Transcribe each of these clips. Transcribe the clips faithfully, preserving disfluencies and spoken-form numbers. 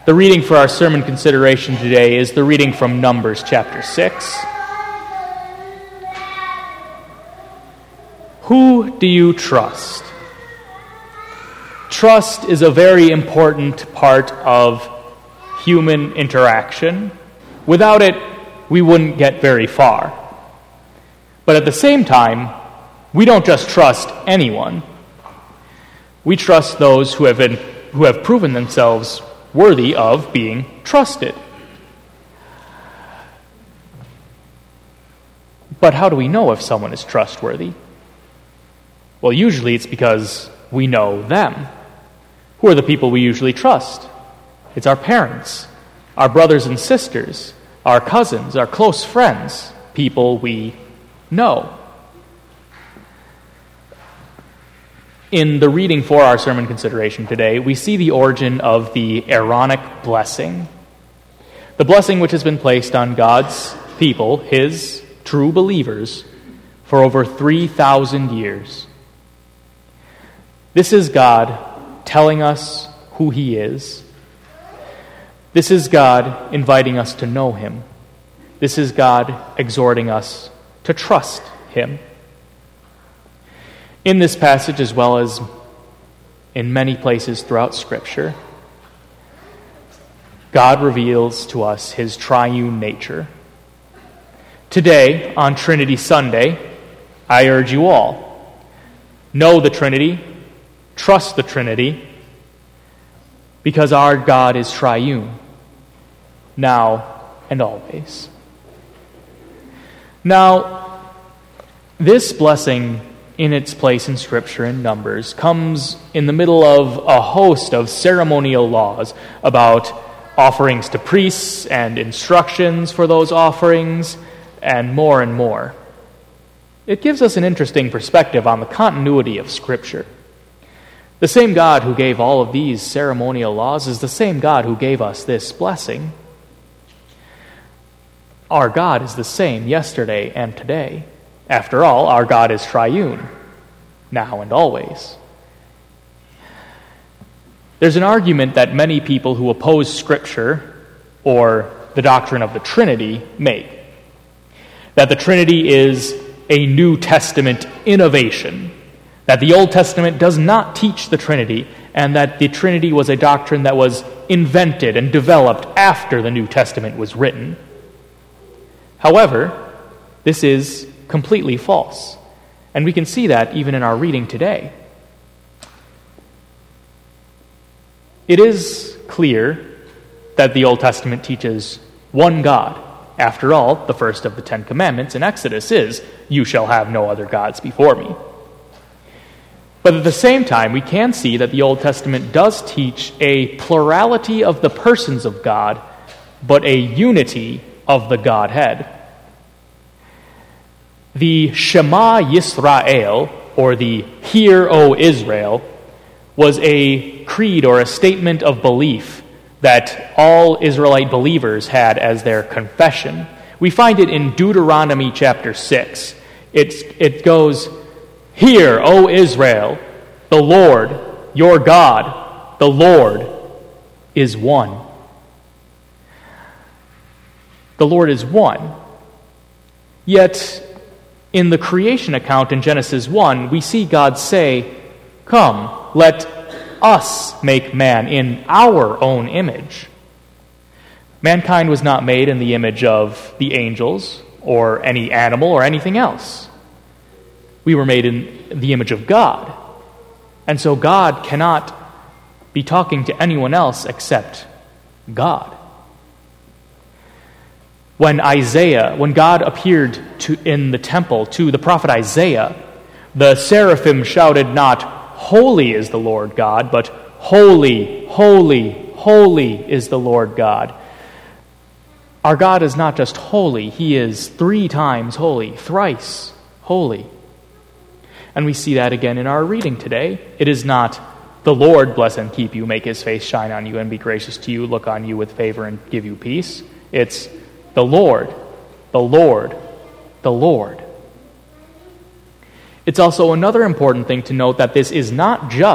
The reading for our sermon consideration today is the reading from Numbers chapter six. Who do you trust? Trust is a very important part of human interaction. Without it, we wouldn't get very far. But at the same time, we don't just trust anyone. We trust those who have been, who have proven themselves worthy of being trusted. But how do we know if someone is trustworthy? Well, usually it's because we know them. Who are the people we usually trust? It's our parents, our brothers and sisters, our cousins, our close friends, people we know. In the reading for our sermon consideration today, we see the origin of the Aaronic blessing, the blessing which has been placed on God's people, His true believers, for over three thousand years. This is God telling us who He is. This is God inviting us to know Him. This is God exhorting us to trust Him. In this passage, as well as in many places throughout Scripture, God reveals to us His triune nature. Today, on Trinity Sunday, I urge you all, know the Trinity, trust the Trinity, because our God is triune, now and always. Now, this blessing in its place in Scripture in Numbers comes in the middle of a host of ceremonial laws about offerings to priests and instructions for those offerings and more and more. It gives us an interesting perspective on the continuity of Scripture. The same God who gave all of these ceremonial laws is the same God who gave us this blessing. Our God is the same yesterday and today. After all, our God is triune, now and always. There's an argument that many people who oppose Scripture or the doctrine of the Trinity make, that the Trinity is a New Testament innovation, that the Old Testament does not teach the Trinity, and that the Trinity was a doctrine that was invented and developed after the New Testament was written. However, this is completely false. And we can see that even in our reading today. It is clear that the Old Testament teaches one God. After all, the first of the Ten Commandments in Exodus is, "You shall have no other gods before me." But at the same time, we can see that the Old Testament does teach a plurality of the persons of God, but a unity of the Godhead. The Shema Yisrael, or the Hear, O Israel, was a creed or a statement of belief that all Israelite believers had as their confession. We find it in Deuteronomy chapter six. It's, it goes, "Hear, O Israel, the Lord, your God, the Lord is one." The Lord is one. Yet, in the creation account in Genesis one, we see God say, "Come, let us make man in our own image." Mankind was not made in the image of the angels or any animal or anything else. We were made in the image of God. And so God cannot be talking to anyone else except God. When Isaiah, when God appeared to, in the temple to the prophet Isaiah, the seraphim shouted not, "Holy is the Lord God," but "Holy, holy, holy is the Lord God." Our God is not just holy, He is three times holy, thrice holy. And we see that again in our reading today. It is not, "The Lord bless and keep you, make His face shine on you and be gracious to you, look on you with favor and give you peace." It's the Lord, the Lord, the Lord. It's also another important thing to note that this is not just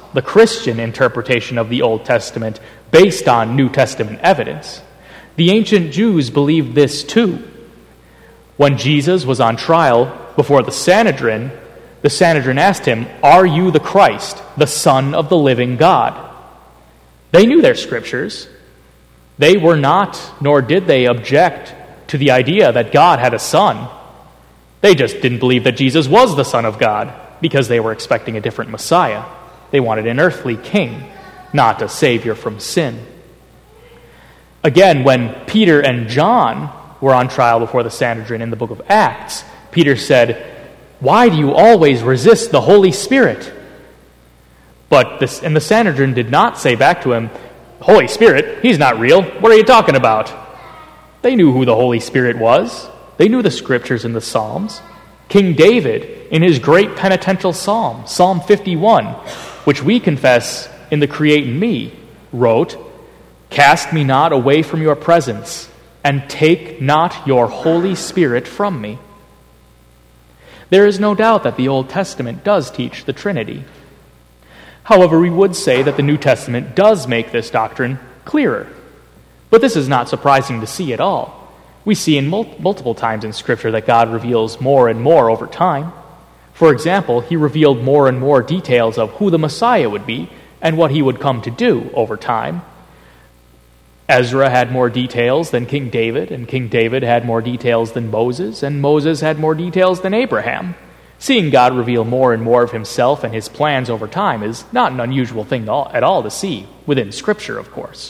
the Christian interpretation of the Old Testament based on New Testament evidence. The ancient Jews believed this too. When Jesus was on trial before the Sanhedrin, the Sanhedrin asked him, "Are you the Christ, the Son of the living God?" They knew their scriptures. They were not, nor did they object to the idea that God had a son. They just didn't believe that Jesus was the Son of God because they were expecting a different Messiah. They wanted an earthly king, not a savior from sin. Again, when Peter and John were on trial before the Sanhedrin in the book of Acts, Peter said, "Why do you always resist the Holy Spirit?" But this, and the Sanhedrin did not say back to him, "Holy Spirit, he's not real. What are you talking about?" They knew who the Holy Spirit was. They knew the scriptures and the Psalms. King David, in his great penitential psalm, Psalm fifty-one, which we confess in the Create in Me, wrote, "Cast me not away from your presence, and take not your Holy Spirit from me." There is no doubt that the Old Testament does teach the Trinity. However, we would say that the New Testament does make this doctrine clearer. But this is not surprising to see at all. We see in mul- multiple times in Scripture that God reveals more and more over time. For example, he revealed more and more details of who the Messiah would be and what he would come to do over time. Ezra had more details than King David, and King David had more details than Moses, and Moses had more details than Abraham. Seeing God reveal more and more of himself and his plans over time is not an unusual thing at all to see, within Scripture, of course.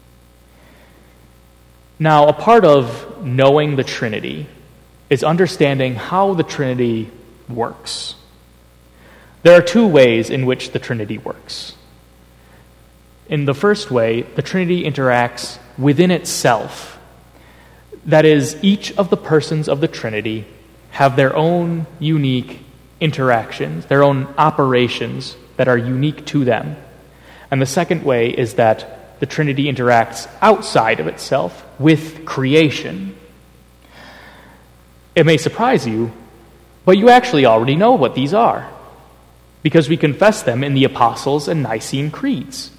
Now, a part of knowing the Trinity is understanding how the Trinity works. There are two ways in which the Trinity works. In the first way, the Trinity interacts within itself. That is, each of the persons of the Trinity have their own unique interactions, their own operations that are unique to them. And the second way is that the Trinity interacts outside of itself with creation. It may surprise you, but you actually already know what these are, because we confess them in the Apostles' and Nicene Creeds.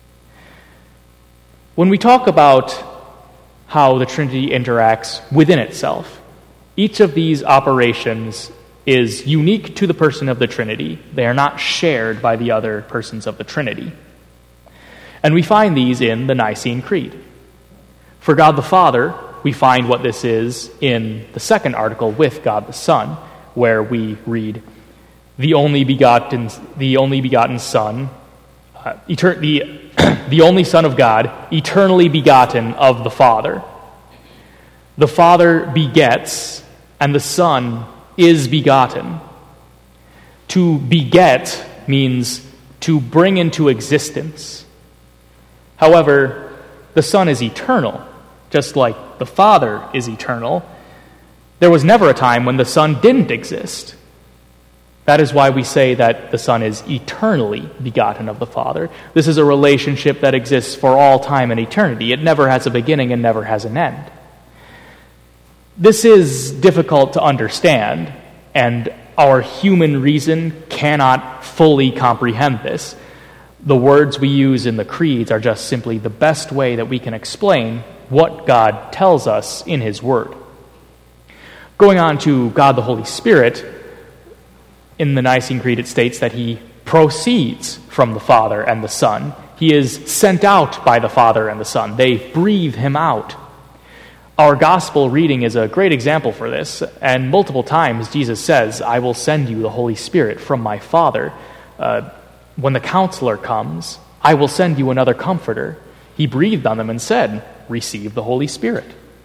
When we talk about how the Trinity interacts within itself, each of these operations is unique to the person of the Trinity. They are not shared by the other persons of the Trinity. And we find these in the Nicene Creed. For God the Father, we find what this is in the second article with God the Son, where we read, the only begotten, the only begotten Son, uh, etern- the, the only Son of God, eternally begotten of the Father. The Father begets, and the Son is begotten. To beget means to bring into existence. However, the Son is eternal, just like the Father is eternal. There was never a time when the Son didn't exist. That is why we say that the Son is eternally begotten of the Father. This is a relationship that exists for all time and eternity. It never has a beginning and never has an end. This is difficult to understand, and our human reason cannot fully comprehend this. The words we use in the creeds are just simply the best way that we can explain what God tells us in His Word. Going on to God the Holy Spirit, in the Nicene Creed it states that He proceeds from the Father and the Son. He is sent out by the Father and the Son. They breathe Him out. Our gospel reading is a great example for this, and multiple times Jesus says, "I will send you the Holy Spirit from my Father." Uh, when the Counselor comes, "I will send you another Comforter." He breathed on them and said, "Receive the Holy Spirit."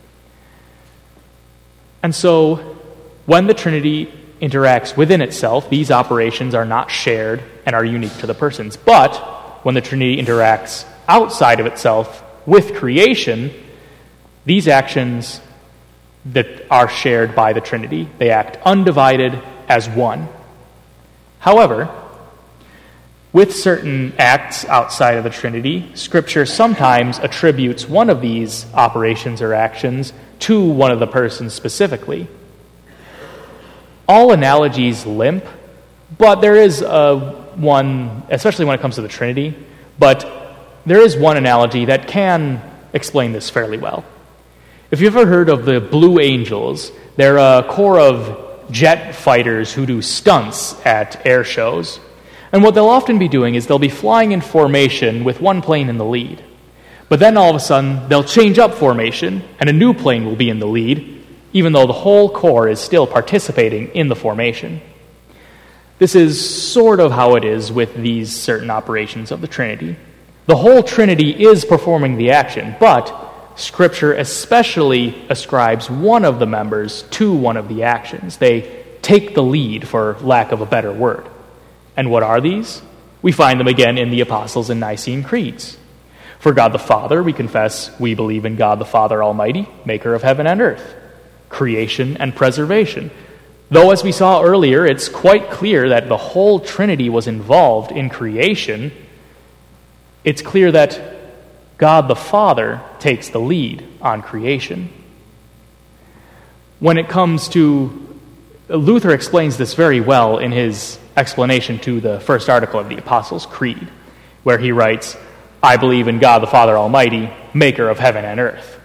And so, when the Trinity interacts within itself, these operations are not shared and are unique to the persons. But when the Trinity interacts outside of itself with creation, these actions that are shared by the Trinity, they act undivided as one. However, with certain acts outside of the Trinity, Scripture sometimes attributes one of these operations or actions to one of the persons specifically. All analogies limp, but there is a one, especially when it comes to the Trinity, but there is one analogy that can explain this fairly well. If you've ever heard of the Blue Angels, they're a corps of jet fighters who do stunts at air shows. And what they'll often be doing is they'll be flying in formation with one plane in the lead. But then all of a sudden, they'll change up formation, and a new plane will be in the lead, even though the whole corps is still participating in the formation. This is sort of how it is with these certain operations of the Trinity. The whole Trinity is performing the action, but Scripture especially ascribes one of the members to one of the actions. They take the lead, for lack of a better word. And what are these? We find them again in the Apostles' and Nicene Creeds. For God the Father, we confess we believe in God the Father Almighty, maker of heaven and earth, creation and preservation. Though, as we saw earlier, it's quite clear that the whole Trinity was involved in creation, it's clear that God the Father takes the lead on creation. When it comes to, Luther explains this very well in his explanation to the first article of the Apostles' Creed, where he writes, I believe in God the Father Almighty, maker of heaven and earth.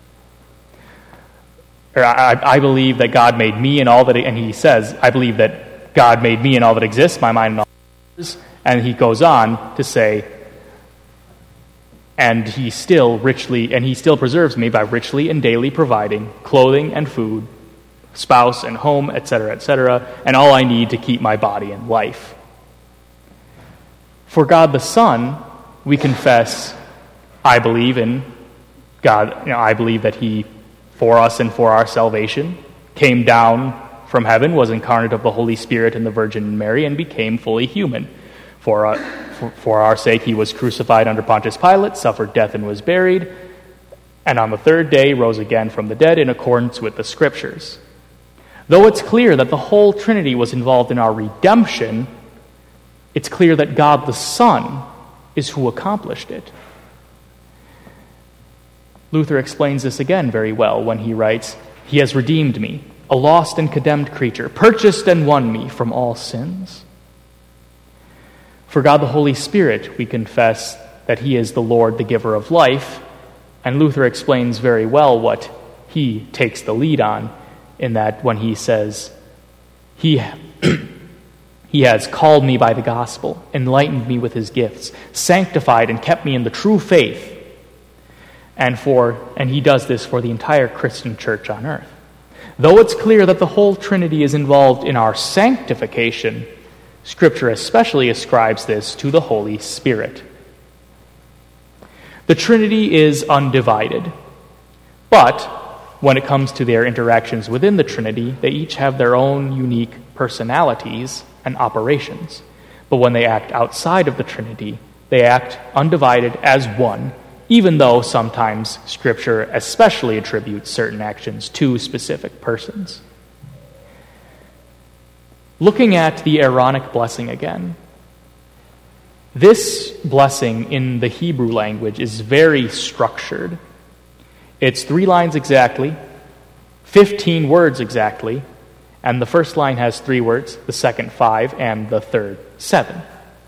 Or, I, I believe that God made me and all that, and he says, I believe that God made me and all that exists, my mind and all that is. And he goes on to say, and he still richly, and he still preserves me by richly and daily providing clothing and food, spouse and home, et cetera, et cetera, and all I need to keep my body in life. For God the Son, we confess, I believe in God, you know, I believe that he, for us and for our salvation, came down from heaven, was incarnate of the Holy Spirit and the Virgin Mary, and became fully human. For, uh, for, for our sake he was crucified under Pontius Pilate, suffered death and was buried, and on the third day rose again from the dead in accordance with the Scriptures. Though it's clear that the whole Trinity was involved in our redemption, it's clear that God the Son is who accomplished it. Luther explains this again very well when he writes, He has redeemed me, a lost and condemned creature, purchased and won me from all sins. For God the Holy Spirit, we confess that he is the Lord, the giver of life, and Luther explains very well what he takes the lead on, in that when he says, He He has called me by the gospel, enlightened me with his gifts, sanctified and kept me in the true faith. And for and he does this for the entire Christian church on earth. Though it's clear that the whole Trinity is involved in our sanctification, Scripture especially ascribes this to the Holy Spirit. The Trinity is undivided, but when it comes to their interactions within the Trinity, they each have their own unique personalities and operations. But when they act outside of the Trinity, they act undivided as one, even though sometimes Scripture especially attributes certain actions to specific persons. Looking at the Aaronic blessing again, this blessing in the Hebrew language is very structured. It's three lines exactly, fifteen words exactly, and the first line has three words, the second five, and the third seven.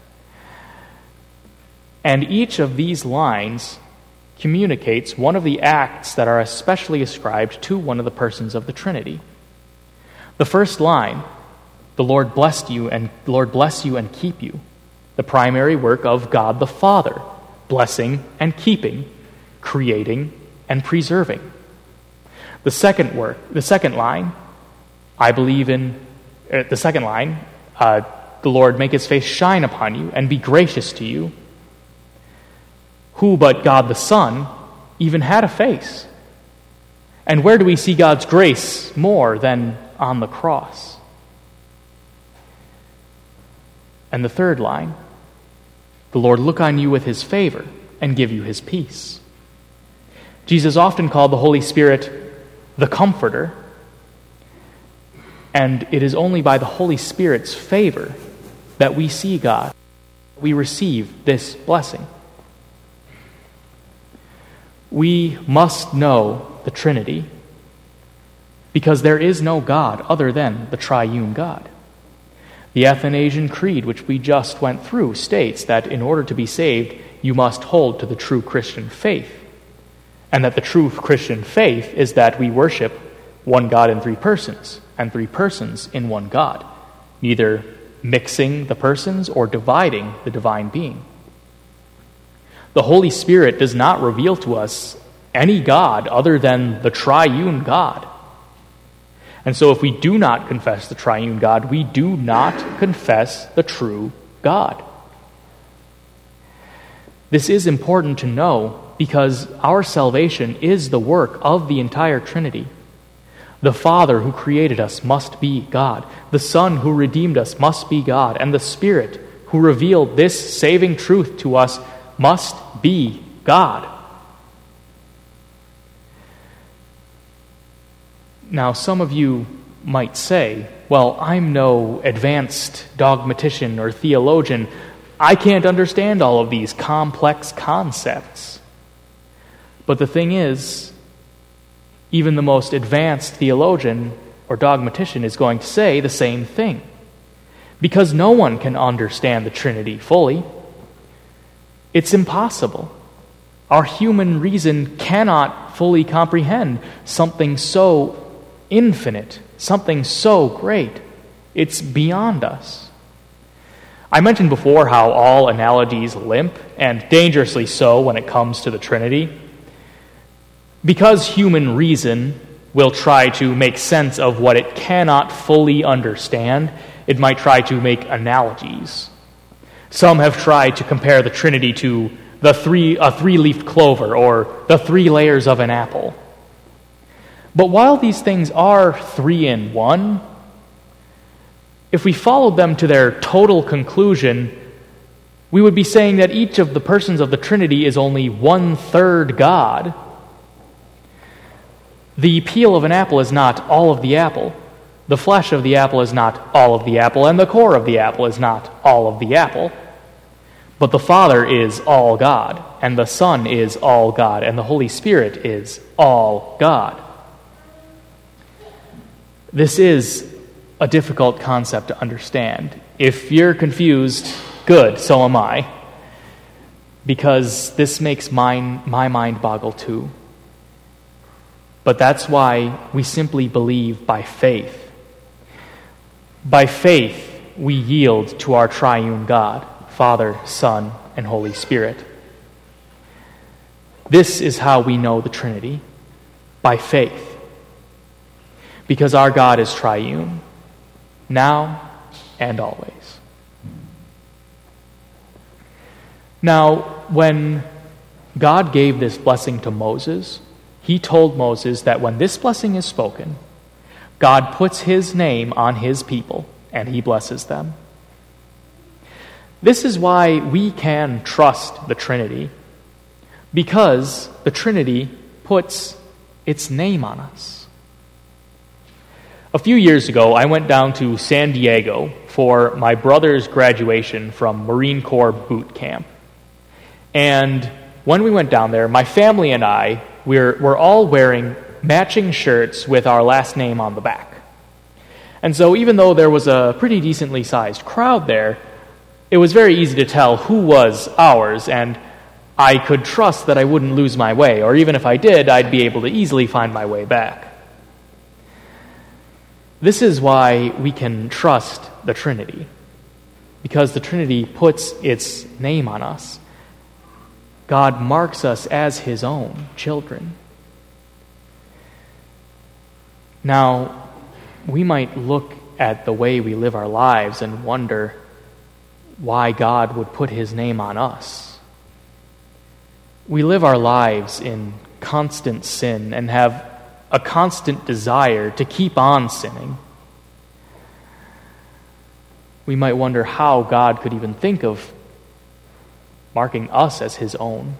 And each of these lines communicates one of the acts that are especially ascribed to one of the persons of the Trinity. The first line, the Lord blessed you and the Lord bless you and keep you. The primary work of God the Father, blessing and keeping, creating and preserving. The second work, the second line, I believe in, uh, the second line, uh, the Lord make his face shine upon you and be gracious to you. Who but God the Son even had a face? And where do we see God's grace more than on the cross? And the third line, the Lord look on you with his favor and give you his peace. Jesus often called the Holy Spirit the Comforter, and it is only by the Holy Spirit's favor that we see God, we receive this blessing. We must know the Trinity because there is no God other than the triune God. The Athanasian Creed, which we just went through, states that in order to be saved, you must hold to the true Christian faith, and that the true Christian faith is that we worship one God in three persons, and three persons in one God, neither mixing the persons or dividing the divine being. The Holy Spirit does not reveal to us any God other than the triune God. And so if we do not confess the triune God, we do not confess the true God. This is important to know because our salvation is the work of the entire Trinity. The Father who created us must be God. The Son who redeemed us must be God. And the Spirit who revealed this saving truth to us must be God. Now, some of you might say, well, I'm no advanced dogmatician or theologian. I can't understand all of these complex concepts. But the thing is, even the most advanced theologian or dogmatician is going to say the same thing. Because no one can understand the Trinity fully. It's impossible. Our human reason cannot fully comprehend something so infinite, something so great. It's beyond us. I mentioned before how all analogies limp, and dangerously so when it comes to the Trinity. Because human reason will try to make sense of what it cannot fully understand, it might try to make analogies. Some have tried to compare the Trinity to the three a three-leafed clover or the three layers of an apple. But while these things are three in one, if we followed them to their total conclusion, we would be saying that each of the persons of the Trinity is only one-third God. The peel of an apple is not all of the apple. The flesh of the apple is not all of the apple, and the core of the apple is not all of the apple. But the Father is all God, and the Son is all God, and the Holy Spirit is all God. This is a difficult concept to understand. If you're confused, good, so am I. Because this makes mine, my mind boggle too. But that's why we simply believe by faith. By faith, we yield to our triune God, Father, Son, and Holy Spirit. This is how we know the Trinity, by faith. Because our God is triune, now and always. Now, when God gave this blessing to Moses, he told Moses that when this blessing is spoken, God puts his name on his people, and he blesses them. This is why we can trust the Trinity, because the Trinity puts its name on us. A few years ago, I went down to San Diego for my brother's graduation from Marine Corps boot camp. And when we went down there, my family and I, we're, we're all wearing matching shirts with our last name on the back. And so even though there was a pretty decently sized crowd there, it was very easy to tell who was ours, and I could trust that I wouldn't lose my way, or even if I did, I'd be able to easily find my way back. This is why we can trust the Trinity, because the Trinity puts its name on us. God marks us as his own children. Now, we might look at the way we live our lives and wonder why God would put his name on us. We live our lives in constant sin and have a constant desire to keep on sinning. We might wonder how God could even think of marking us as his own.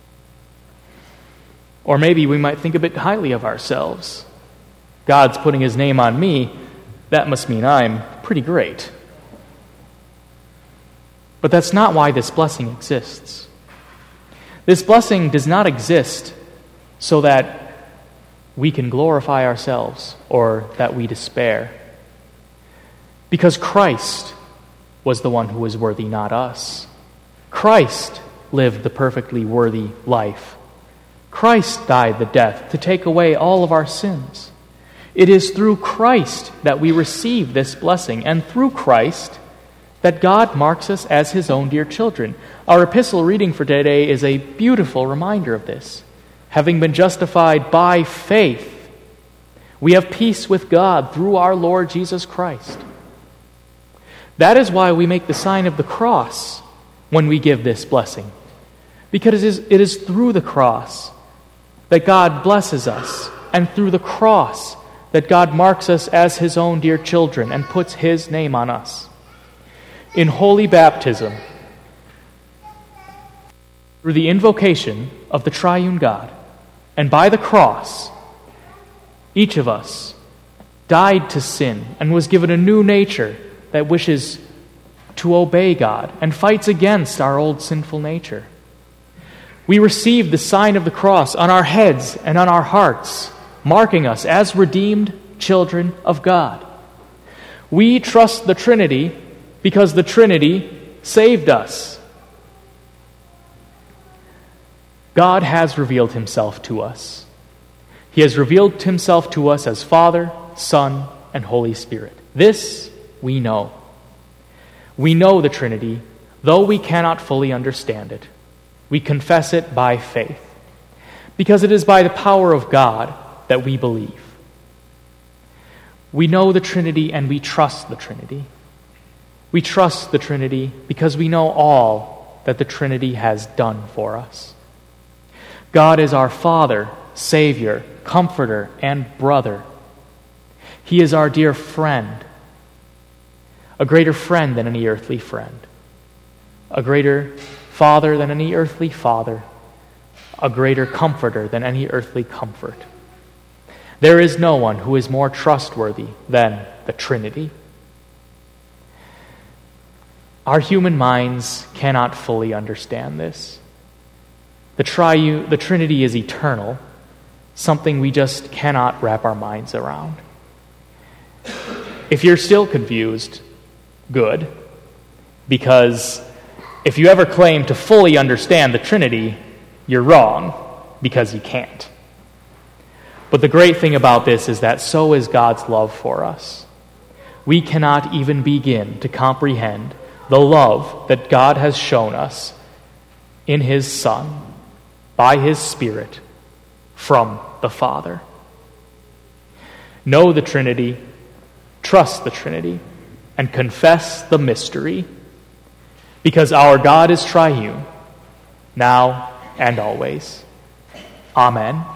Or maybe we might think a bit highly of ourselves. God's putting his name on me, that must mean I'm pretty great. But that's not why this blessing exists. This blessing does not exist so that we can glorify ourselves or that we despair. Because Christ was the one who was worthy, not us. Christ lived the perfectly worthy life. Christ died the death to take away all of our sins. It is through Christ that we receive this blessing, and through Christ that God marks us as his own dear children. Our epistle reading for today is a beautiful reminder of this. Having been justified by faith, we have peace with God through our Lord Jesus Christ. That is why we make the sign of the cross when we give this blessing, because it is, it is through the cross that God blesses us, and through the cross that God marks us as his own dear children and puts his name on us. In holy baptism, through the invocation of the triune God, and by the cross, each of us died to sin and was given a new nature that wishes to obey God and fights against our old sinful nature. We receive the sign of the cross on our heads and on our hearts, marking us as redeemed children of God. We trust the Trinity because the Trinity saved us. God has revealed himself to us. He has revealed himself to us as Father, Son, and Holy Spirit. This we know. We know the Trinity, though we cannot fully understand it. We confess it by faith, because it is by the power of God that we believe. We know the Trinity and we trust the Trinity. We trust the Trinity because we know all that the Trinity has done for us. God is our Father, Savior, Comforter, and Brother. He is our dear friend, a greater friend than any earthly friend, a greater Father than any earthly father, a greater Comforter than any earthly comfort. There is no one who is more trustworthy than the Trinity. Our human minds cannot fully understand this. The, triune, the Trinity is eternal, something we just cannot wrap our minds around. If you're still confused, good, because if you ever claim to fully understand the Trinity, you're wrong, because you can't. But the great thing about this is that so is God's love for us. We cannot even begin to comprehend the love that God has shown us in his Son, by his Spirit, from the Father. Know the Trinity, trust the Trinity, and confess the mystery, because our God is triune, now and always. Amen.